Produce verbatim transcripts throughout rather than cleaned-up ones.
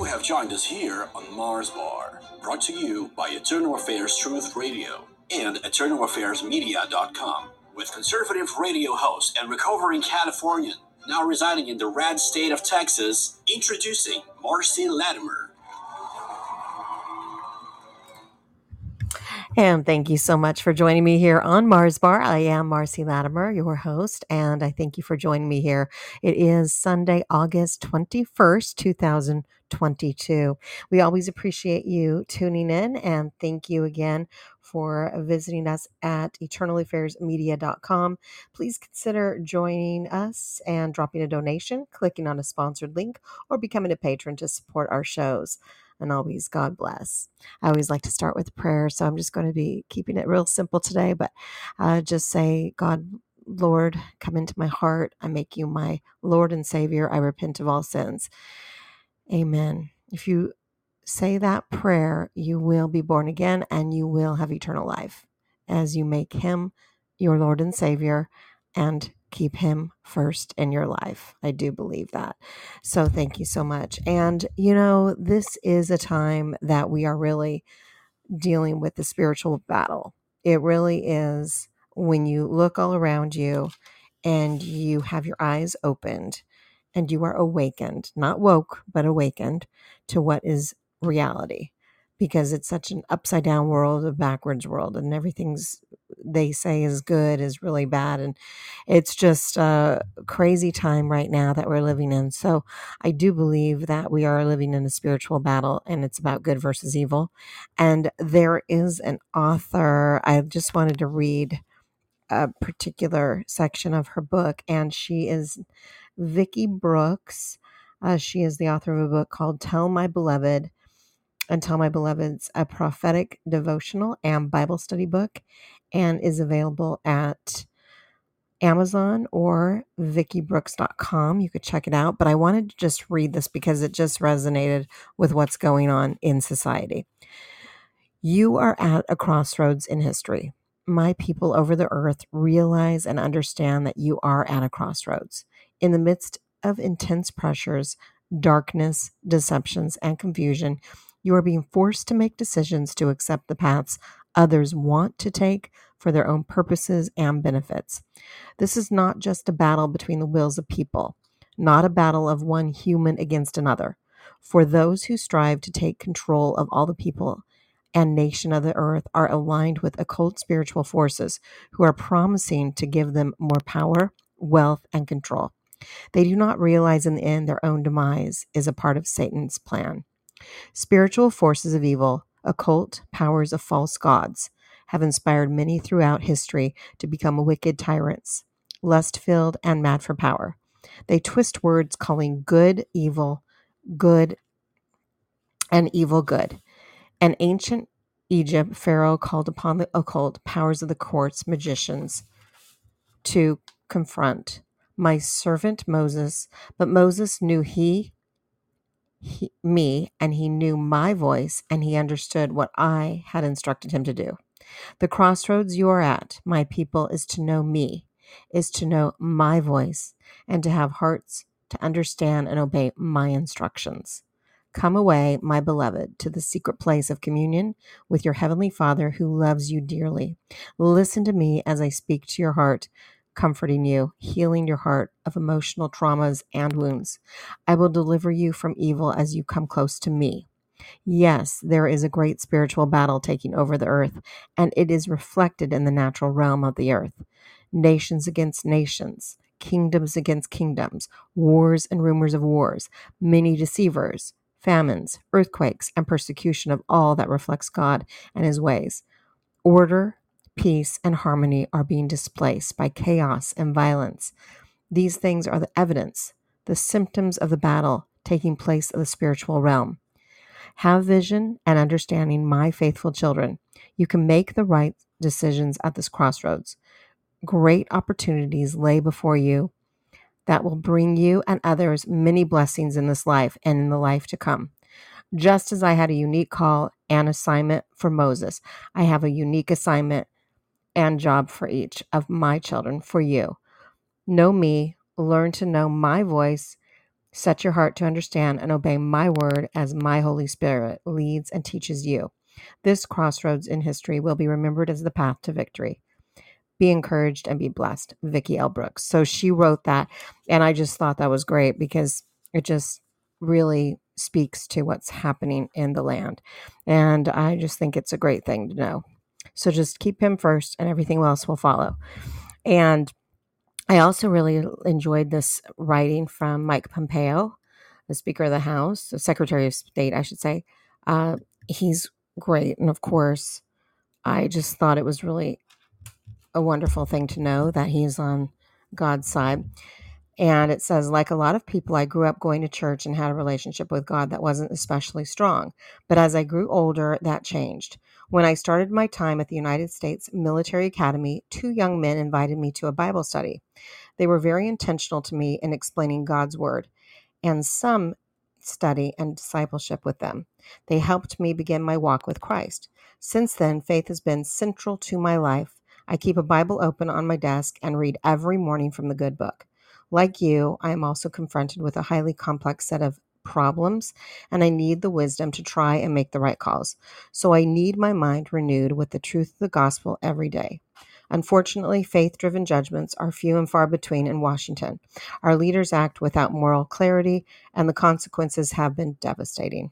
you have joined us here on Mars Bar, brought to you by Eternal Affairs Truth Radio and eternal affairs media dot com, with conservative radio host and recovering Californian, now residing in the rad state of Texas, introducing Marcy Latimer. And thank you so much for joining me here on Mars Bar. I am Marcy Latimer, your host, and I thank you for joining me here. It is Sunday, August twenty-first, two thousand twenty-two. We always appreciate you tuning in, and thank you again for visiting us at eternal affairs media dot com. Please consider joining us and dropping a donation, clicking on a sponsored link, or becoming a patron to support our shows. And always, God bless. I always like to start with prayer, so I'm just going to be keeping it real simple today, but uh, just say, God, Lord, come into my heart. I make you my Lord and Savior. I repent of all sins. Amen. If you say that prayer, you will be born again and you will have eternal life as you make him your Lord and Savior and keep him first in your life. I do believe that. So thank you so much. And, you know, this is a time that we are really dealing with the spiritual battle. It really is when you look all around you and you have your eyes opened and you are awakened, not woke, but awakened to what is reality, because it's such an upside down world, a backwards world, and everything's they say is good is really bad. And it's just a crazy time right now that we're living in. So I do believe that we are living in a spiritual battle, and it's about good versus evil. And there is an author, I just wanted to read a particular section of her book, and she is Vicki Brooks. Uh, she is the author of a book called Tell My Beloved. And Tell My Beloved's a prophetic devotional and Bible study book, and is available at Amazon or vicki brooks dot com. You could check it out. But I wanted to just read this because it just resonated with what's going on in society. You are at a crossroads in history. My people over the earth realize and understand that you are at a crossroads. In the midst of intense pressures, darkness, deceptions, and confusion, you are being forced to make decisions to accept the paths others want to take for their own purposes and benefits. This is not just a battle between the wills of people, not a battle of one human against another. For those who strive to take control of all the people and nation of the earth are aligned with occult spiritual forces who are promising to give them more power, wealth, and control. They do not realize in the end their own demise is a part of Satan's plan. Spiritual forces of evil, occult powers of false gods, have inspired many throughout history to become wicked tyrants, lust-filled and mad for power. They twist words, calling good evil, good, and evil good. In ancient Egypt, Pharaoh called upon the occult powers of the courts, magicians, to confront my servant Moses. But Moses knew he, he, me, and he knew my voice, and he understood what I had instructed him to do. The crossroads you are at, my people, is to know me, is to know my voice, and to have hearts to understand and obey my instructions. Come away, my beloved, to the secret place of communion with your heavenly Father who loves you dearly. Listen to me as I speak to your heart, comforting you, healing your heart of emotional traumas and wounds. I will deliver you from evil as you come close to me. Yes, there is a great spiritual battle taking over the earth, and it is reflected in the natural realm of the earth. Nations against nations, kingdoms against kingdoms, wars and rumors of wars, many deceivers, famines, earthquakes, and persecution of all that reflects God and his ways. Order, peace, and harmony are being displaced by chaos and violence. These things are the evidence, the symptoms of the battle taking place in the spiritual realm. Have vision and understanding, my faithful children. You can make the right decisions at this crossroads. Great opportunities lay before you that will bring you and others many blessings in this life and in the life to come. Just as I had a unique call and assignment for Moses, I have a unique assignment and job for each of my children, for you. Know me, learn to know my voice, Set your heart to understand and obey my word as my Holy Spirit leads and teaches you. This crossroads in history will be remembered as the path to victory. Be encouraged and be blessed. Vicki L. Brooks. So she wrote that, and I just thought that was great because it just really speaks to what's happening in the land. And I just think it's a great thing to know. So just keep him first and everything else will follow. And I also really enjoyed this writing from Mike Pompeo, the Speaker of the House, the Secretary of State, I should say. Uh, he's great. And of course, I just thought it was really a wonderful thing to know that he's on God's side. And it says, like a lot of people, I grew up going to church and had a relationship with God that wasn't especially strong. But as I grew older, that changed. When I started my time at the United States Military Academy, two young men invited me to a Bible study. They were very intentional to me in explaining God's word and some study and discipleship with them. They helped me begin my walk with Christ. Since then, faith has been central to my life. I keep a Bible open on my desk and read every morning from the good book. Like you, I am also confronted with a highly complex set of problems, and I need the wisdom to try and make the right calls. So I need my mind renewed with the truth of the gospel every day. Unfortunately, faith-driven judgments are few and far between in Washington. Our leaders act without moral clarity, and the consequences have been devastating.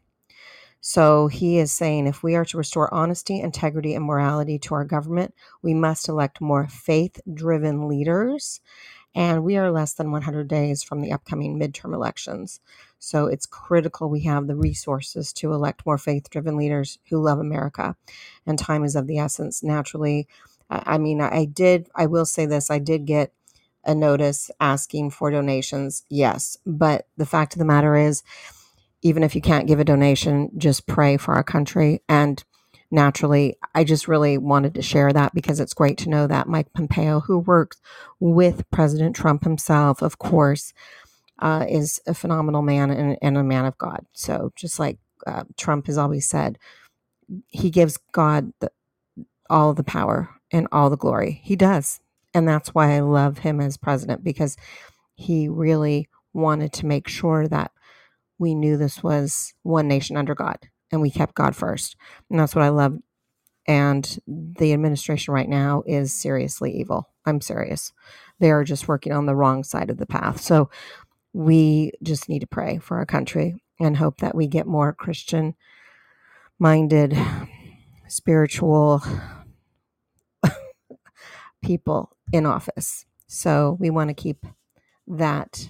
So he is saying if we are to restore honesty, integrity, and morality to our government, we must elect more faith-driven leaders. And we are less than one hundred days from the upcoming midterm elections. So it's critical we have the resources to elect more faith-driven leaders who love America. And time is of the essence. Naturally, I mean, I did, I will say this, I did get a notice asking for donations. Yes. But the fact of the matter is, even if you can't give a donation, just pray for our country. And naturally, I just really wanted to share that because it's great to know that Mike Pompeo, who works with President Trump himself, of course, uh, is a phenomenal man and, and a man of God. So just like uh, Trump has always said, he gives God the, all the power and all the glory. He does. And that's why I love him as president, because he really wanted to make sure that we knew this was one nation under God and we kept God first. And that's what I love. And the administration right now is seriously evil. I'm serious. They are just working on the wrong side of the path. So we just need to pray for our country and hope that we get more Christian minded, spiritual people in office. So we want to keep that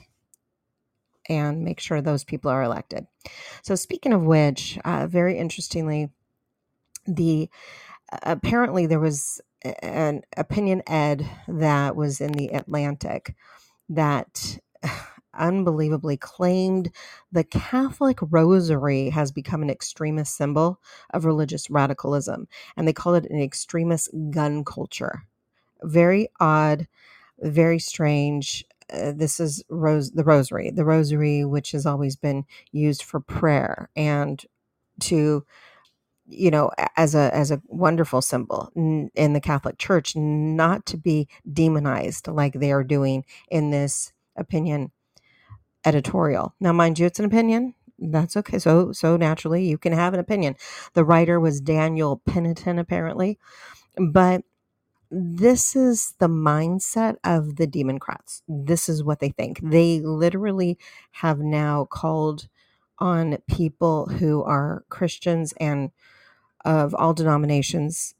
and make sure those people are elected. So speaking of which, uh, very interestingly, the uh, apparently there was an opinion ed that was in the Atlantic that unbelievably claimed the Catholic rosary has become an extremist symbol of religious radicalism, and they call it an extremist gun culture. Very odd, very strange. Uh, this is rose the rosary, the rosary, which has always been used for prayer and to, you know, as a as a wonderful symbol in the Catholic Church, not to be demonized like they are doing in this opinion editorial. Now, mind you, it's an opinion. That's okay. So so naturally, you can have an opinion. The writer was Daniel Pennington, apparently, but this is the mindset of the Democrats. This is what they think. They literally have now called on people who are Christians and of all denominations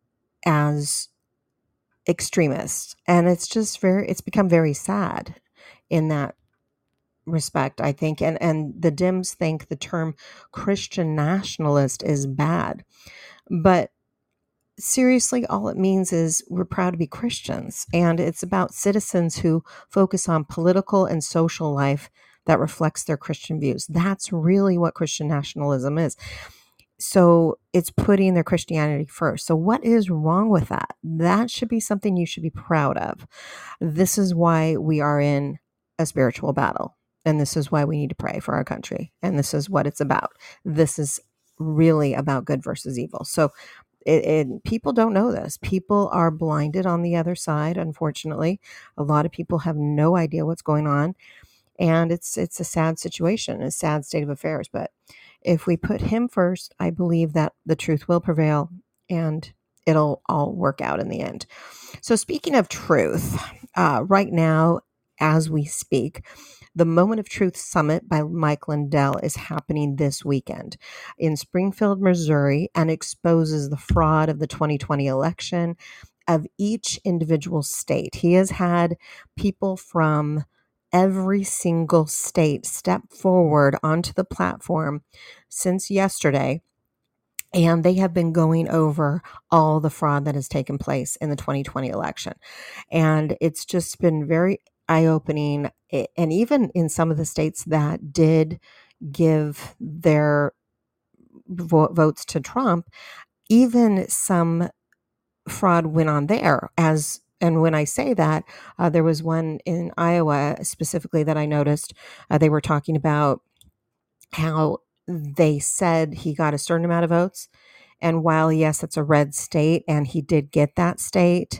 as extremists. And it's just very, it's become very sad in that respect, I think. And, and the Dems think the term Christian nationalist is bad. But seriously, all it means is we're proud to be Christians, and it's about citizens who focus on political and social life that reflects their Christian views. That's really what Christian nationalism is. So it's putting their Christianity first. So what is wrong with that? That should be something you should be proud of. This is why we are in a spiritual battle, and this is why we need to pray for our country, and this is what it's about. This is really about good versus evil. So It, it, people don't know this. People are blinded on the other side, unfortunately. A lot of people have no idea what's going on. And it's it's a sad situation, a sad state of affairs. But if we put him first, I believe that the truth will prevail and it'll all work out in the end. So speaking of truth, uh, right now, as we speak, the Moment of Truth Summit by Mike Lindell is happening this weekend in Springfield, Missouri, and exposes the fraud of the twenty twenty election of each individual state. He has had people from every single state step forward onto the platform since yesterday, and they have been going over all the fraud that has taken place in the twenty twenty election. And it's just been very eye-opening. And even in some of the states that did give their vo- votes to Trump, even some fraud went on there. As and when I say that, uh, there was one in Iowa specifically that I noticed. Uh, they were talking about how they said he got a certain amount of votes. And while, yes, it's a red state and he did get that state,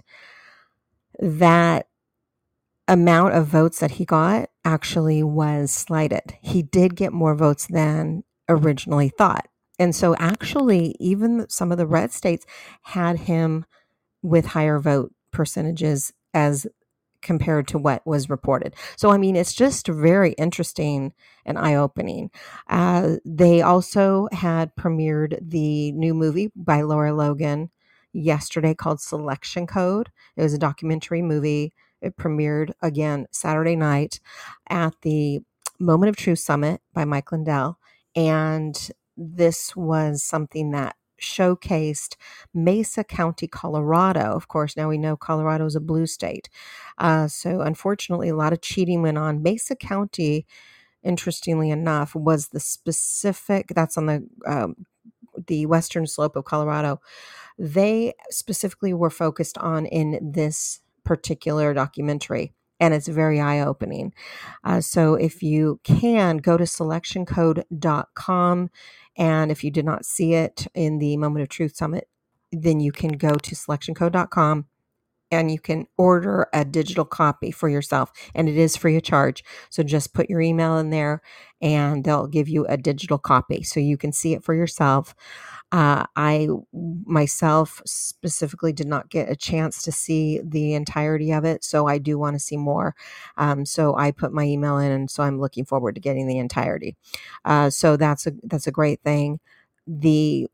that amount of votes that he got actually was slighted. He did get more votes than originally thought. And so actually, even some of the red states had him with higher vote percentages as compared to what was reported. So, I mean, it's just very interesting and eye-opening. Uh, they also had premiered the new movie by Laura Logan yesterday called Selection Code. It was a documentary movie. It premiered again Saturday night at the Moment of Truth Summit by Mike Lindell. And this was something that showcased Mesa County, Colorado. Of course, now we know Colorado is a blue state. Uh, so unfortunately, a lot of cheating went on. Mesa County, interestingly enough, was the specific, that's on the um, the western slope of Colorado. They specifically were focused on in this particular documentary, and it's very eye-opening. Uh, so if you can, go to selection code dot com, and if you did not see it in the Moment of Truth Summit, then you can go to selection code dot com and you can order a digital copy for yourself, and it is free of charge. So just put your email in there and they'll give you a digital copy so you can see it for yourself. Uh, I myself specifically did not get a chance to see the entirety of it, so I do want to see more. Um, so I put my email in, and so I'm looking forward to getting the entirety. Uh, so that's a that's a great thing. The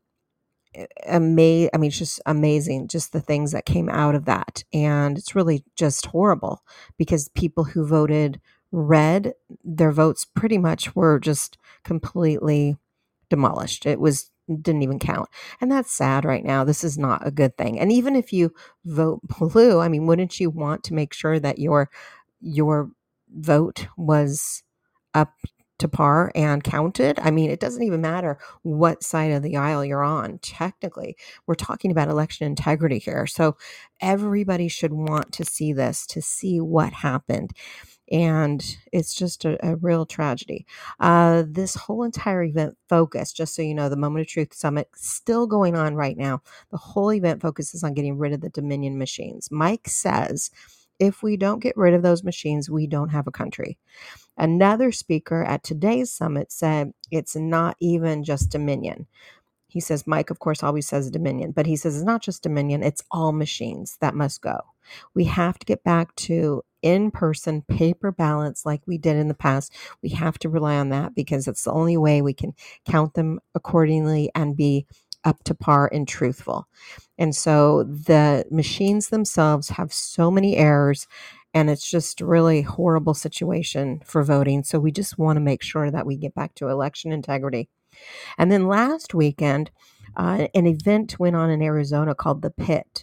ama- I mean, it's just amazing, just the things that came out of that, and it's really just horrible because people who voted red, their votes pretty much were just completely demolished. It was didn't even count. And that's sad right now. This is not a good thing. And even if you vote blue, I mean, wouldn't you want to make sure that your your vote was up to par and counted? I mean, it doesn't even matter what side of the aisle you're on. Technically, we're talking about election integrity here. So everybody should want to see this, to see what happened. And it's just a, a real tragedy. Uh, this whole entire event focus, just so you know, the Moment of Truth Summit still going on right now. The whole event focuses on getting rid of the Dominion machines. Mike says, if we don't get rid of those machines, we don't have a country. Another speaker at today's summit said it's not even just Dominion. He says, Mike, of course, always says Dominion, but he says it's not just Dominion, it's all machines that must go. We have to get back to in-person paper ballots like we did in the past. We have to rely on that because it's the only way we can count them accordingly and be up to par and truthful. And so the machines themselves have so many errors, and it's just a really horrible situation for voting. So we just want to make sure that we get back to election integrity. And then last weekend, uh, an event went on in Arizona called The Pit.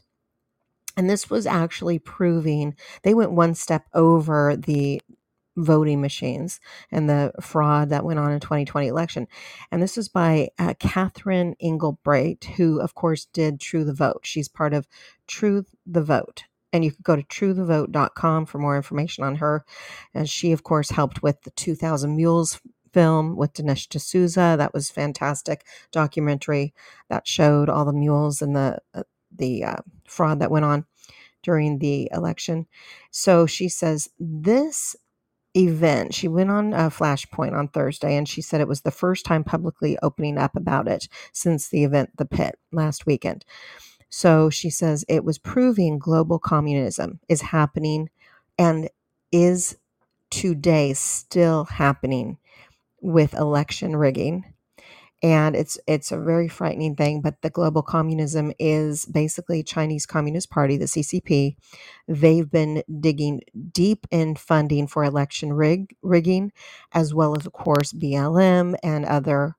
And this was actually proving they went one step over the voting machines and the fraud that went on in twenty twenty election. And this is by uh, Catherine Engelbreit, who, of course, did True the Vote. She's part of True the Vote. And you could go to true the vote dot com for more information on her. And she, of course, helped with the two thousand Mules film with Dinesh D'Souza. That was fantastic documentary that showed all the mules and the uh, the uh, fraud that went on during the election. So she says this event. She went on a Flashpoint on Thursday, and she said it was the first time publicly opening up about it since the event, The Pit, last weekend. So she says it was proving global communism is happening and is today still happening with election rigging. And it's it's a very frightening thing, but the global communism is basically Chinese Communist Party, the C C P. They've been digging deep in funding for election rig, rigging, as well as, of course, B L M and other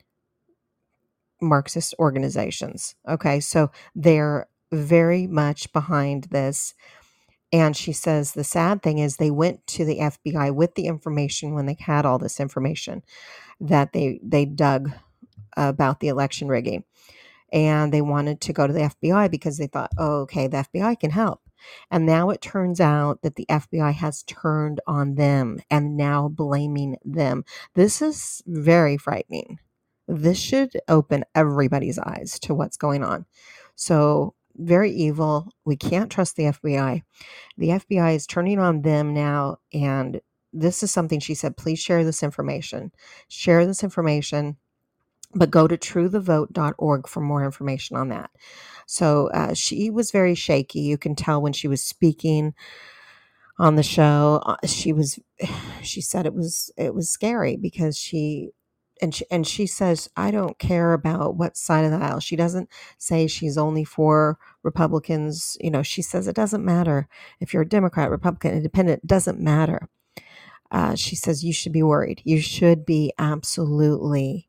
Marxist organizations. Okay, so they're very much behind this. And she says the sad thing is they went to the F B I with the information when they had all this information that they they dug about the election rigging. And they wanted to go to the F B I because they thought, oh, okay, the F B I can help. And now it turns out that the F B I has turned on them and now blaming them. This is very frightening. This should open everybody's eyes to what's going on. So very evil. We can't trust the F B I. The F B I is turning on them now. And this is something she said, please share this information. Share this information. But go to true the vote dot org for more information on that. So uh, she was very shaky. You can tell when she was speaking on the show. Uh, she was, she said it was it was scary because she, and she and she says I don't care about what side of the aisle. She doesn't say she's only for Republicans. You know, she says it doesn't matter if you're a Democrat, Republican, Independent. It doesn't matter. Uh, she says you should be worried. You should be absolutely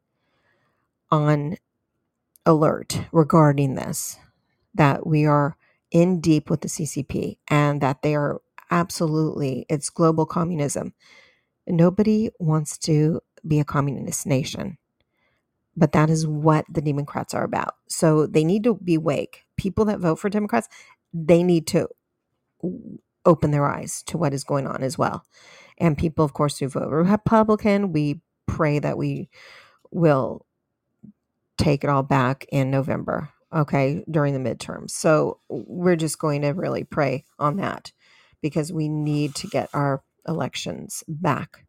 on alert regarding this, that we are in deep with the C C P and that they are absolutely, it's global communism. Nobody wants to be a communist nation, but that is what the Democrats are about. So they need to be awake. People that vote for Democrats, they need to open their eyes to what is going on as well. And people, of course, who vote Republican, we pray that we will take it all back in November, okay, during the midterms. So we're just going to really pray on that because we need to get our elections back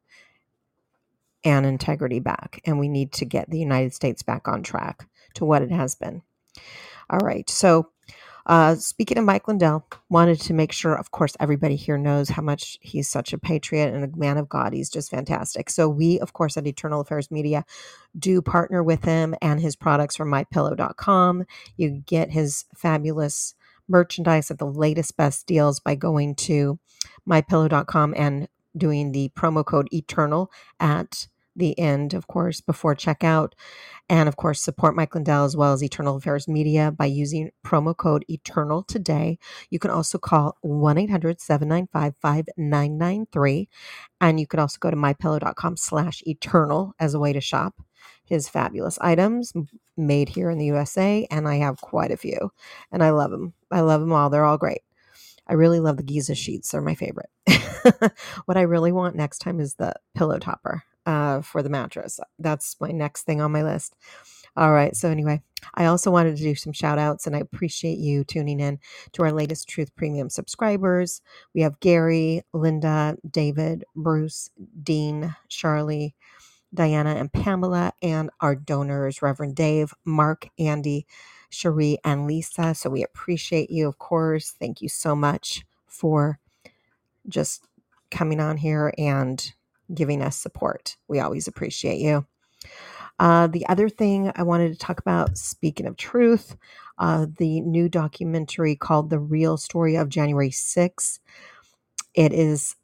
and integrity back. And we need to get the United States back on track to what it has been. All right. So uh, speaking of Mike Lindell, wanted to make sure, of course, everybody here knows how much he's such a patriot and a man of God. He's just fantastic. So we, of course, at Eternal Affairs Media do partner with him and his products from my pillow dot com. You get his fabulous merchandise at the latest best deals by going to my pillow dot com and doing the promo code ETERNAL at the end, of course, before checkout. And of course, support Mike Lindell as well as Eternal Affairs Media by using promo code ETERNAL today. You can also call one eight hundred seven nine five five nine nine three. And you could also go to my pillow dot com slash eternal as a way to shop his fabulous items made here in the U S A. And I have quite a few. And I love them. I love them all. They're all great. I really love the Giza sheets. They're my favorite. What I really want next time is the pillow topper uh, for the mattress. That's my next thing on my list. All right. So anyway, I also wanted to do some shout outs, and I appreciate you tuning in to our latest Truth Premium subscribers. We have Gary, Linda, David, Bruce, Dean, Charlie, Diana, and Pamela, and our donors, Reverend Dave, Mark, Andy, Cherie, and Lisa. So we appreciate you, of course. Thank you so much for just coming on here and giving us support. We always appreciate you. Uh, the other thing I wanted to talk about, speaking of truth, uh, the new documentary called The Real Story of January sixth. It is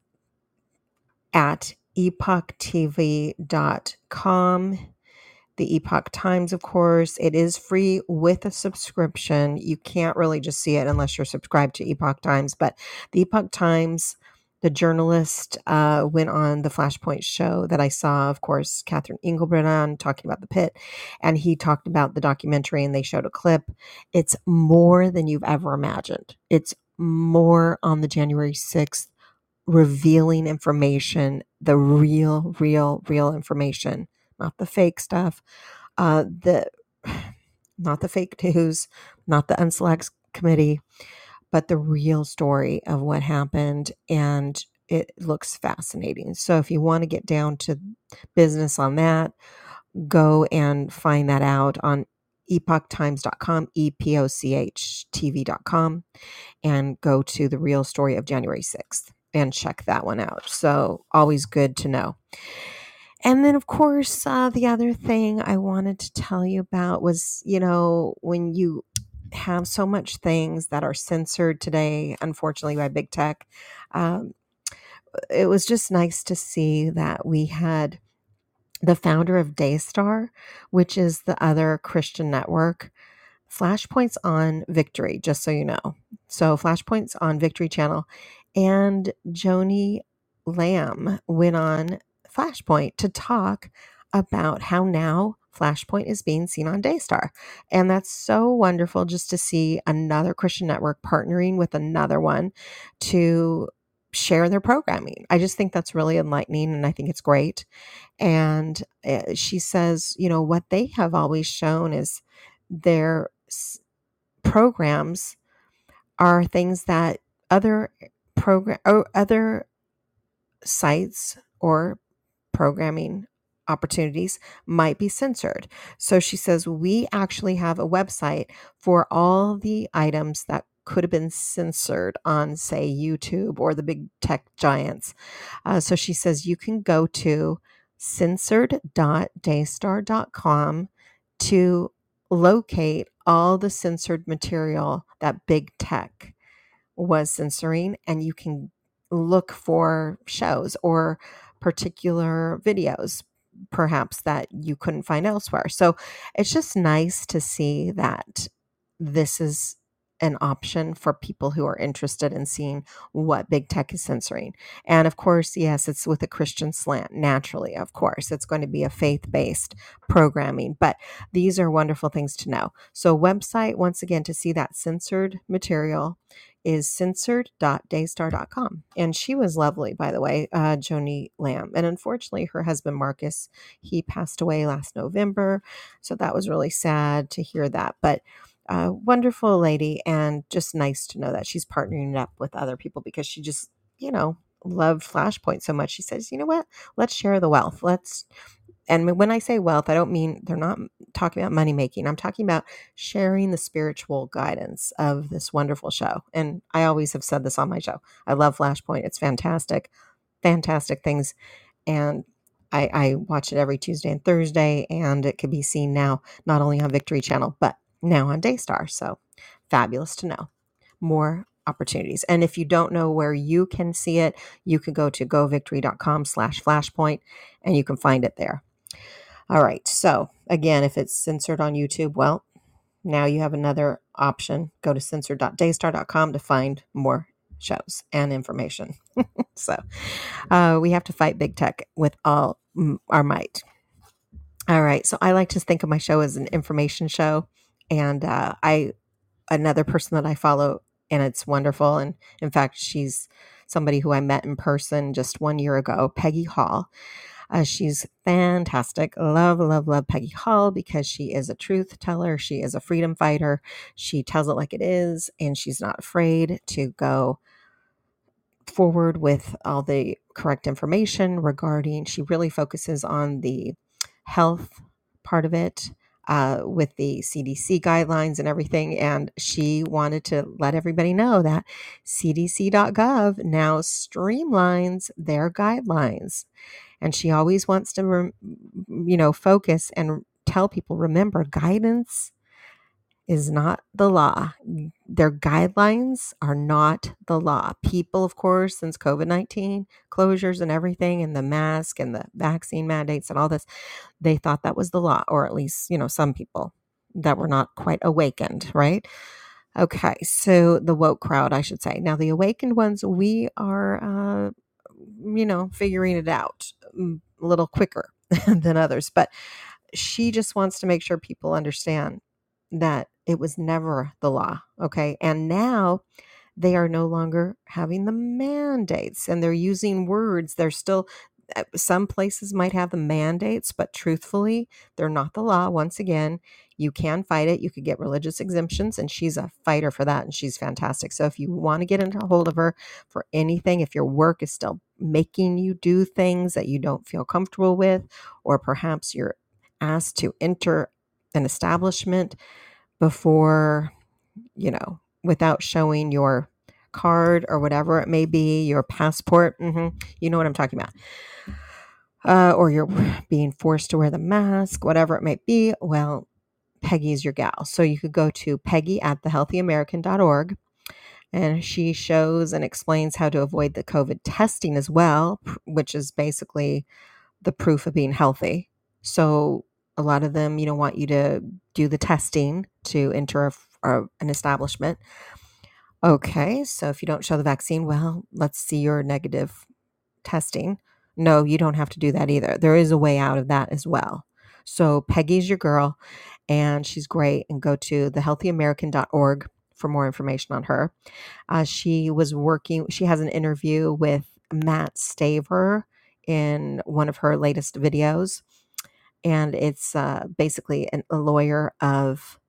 at epoch t v dot com. The Epoch Times, of course. It is free with a subscription. You can't really just see it unless you're subscribed to Epoch Times. But the Epoch Times, the journalist uh, went on the Flashpoint show that I saw, of course, Catherine Engelbrecht on, talking about the pit. And he talked about the documentary and they showed a clip. It's more than you've ever imagined. It's more on the January sixth, revealing information, the real, real, real information. Not the fake stuff, uh, the not the fake news, not the Unselect committee, but the real story of what happened. And it looks fascinating. So if you want to get down to business on that, go and find that out on epoch times dot com, E P O C H T V dot com, and go to the real story of January sixth and check that one out. So always good to know. And then, of course, uh, the other thing I wanted to tell you about was, you know, when you have so much things that are censored today, unfortunately, by big tech, um, it was just nice to see that we had the founder of Daystar, which is the other Christian network, Flashpoints on Victory, just so you know. So Flashpoints on Victory Channel, and Joni Lamb went on Flashpoint to talk about how now Flashpoint is being seen on Daystar. And that's so wonderful just to see another Christian network partnering with another one to share their programming. I just think that's really enlightening, and I think it's great. And uh, she says, you know, what they have always shown is their s- programs are things that other program or other sites or programming opportunities might be censored. So she says, we actually have a website for all the items that could have been censored on, say, YouTube or the big tech giants. Uh, so she says, you can go to censored dot daystar dot com to locate all the censored material that big tech was censoring, and you can look for shows or particular videos perhaps that you couldn't find elsewhere. So it's just nice to see that this is an option for people who are interested in seeing what big tech is censoring. And of course, yes, it's with a Christian slant. Naturally, of course, it's going to be a faith-based programming, but these are wonderful things to know. So website, once again, to see that censored material is censored dot daystar dot com. And she was lovely, by the way, uh, Joni Lamb. And unfortunately, her husband, Marcus, he passed away last November. So that was really sad to hear that. But uh, wonderful lady, and just nice to know that she's partnering up with other people because she just, you know, loved Flashpoint so much. She says, you know what? Let's share the wealth. Let's and when I say wealth, I don't mean they're not talking about money making. I'm talking about sharing the spiritual guidance of this wonderful show. And I always have said this on my show. I love Flashpoint. It's fantastic, fantastic things. And I, I watch it every Tuesday and Thursday, and it can be seen now not only on Victory Channel, but now on Daystar. So fabulous to know. More opportunities. And if you don't know where you can see it, you can go to go victory dot com slash flashpoint and you can find it there. All right. So again, if it's censored on YouTube, well, now you have another option. Go to censored dot daystar dot com to find more shows and information. So uh, we have to fight big tech with all mm, our might. All right. So I like to think of my show as an information show. And uh, I, another person that I follow, and it's wonderful. And in fact, she's somebody who I met in person just one year ago, Peggy Hall. Uh, she's fantastic. Love, love, love Peggy Hall because she is a truth teller. She is a freedom fighter. She tells it like it is, and she's not afraid to go forward with all the correct information regarding, she really focuses on the health part of it. Uh, with the C D C guidelines and everything. And she wanted to let everybody know that C D C dot gov now streamlines their guidelines. And she always wants to, you know, focus and tell people, remember, guidance is not the law. Their guidelines are not the law. People, of course, since COVID nineteen closures and everything, and the mask and the vaccine mandates and all this, they thought that was the law, or at least, you know, some people that were not quite awakened, right? Okay, so the woke crowd, I should say. Now, the awakened ones, we are, uh, you know, figuring it out a little quicker than others. But she just wants to make sure people understand that it was never the law. Okay. And now they are no longer having the mandates, and they're using words. They're still some places might have the mandates, but truthfully, they're not the law. Once again, you can fight it. You could get religious exemptions, and she's a fighter for that, and she's fantastic. So if you want to get into hold of her for anything, if your work is still making you do things that you don't feel comfortable with, or perhaps you're asked to enter an establishment before, you know, without showing your card or whatever it may be, your passport, mm-hmm, you know what I'm talking about. Uh, or you're being forced to wear the mask, whatever it might be, well, Peggy's your gal. So you could go to Peggy at the healthy american dot org, and she shows and explains how to avoid the COVID testing as well, which is basically the proof of being healthy. So a lot of them, you know, want you to do the testing to enter a, a, an establishment. Okay, so if you don't show the vaccine, well, let's see your negative testing. No, you don't have to do that either. There is a way out of that as well. So Peggy's your girl, and she's great. And go to the healthy american dot org for more information on her. Uh, she was working, she has an interview with Matt Staver in one of her latest videos. And it's uh, basically an, a lawyer of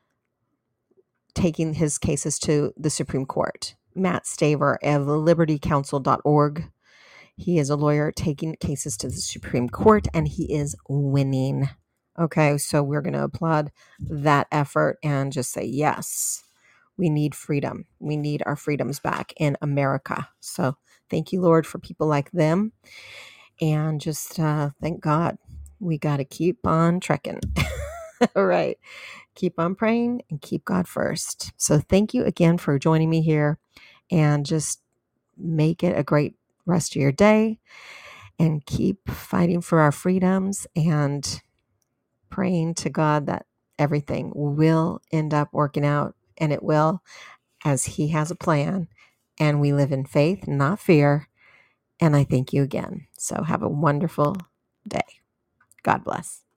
taking his cases to the Supreme Court. Matt Staver of liberty counsel dot org. He is a lawyer taking cases to the Supreme Court, and he is winning. Okay, so we're going to applaud that effort and just say, yes, we need freedom. We need our freedoms back in America. So thank you, Lord, for people like them. And just uh, thank God. We got to keep on trekking. All right. Keep on praying and keep God first. So thank you again for joining me here, and just make it a great rest of your day, and keep fighting for our freedoms and praying to God that everything will end up working out, and it will, as He has a plan, and we live in faith, not fear. And I thank you again. So have a wonderful day. God bless.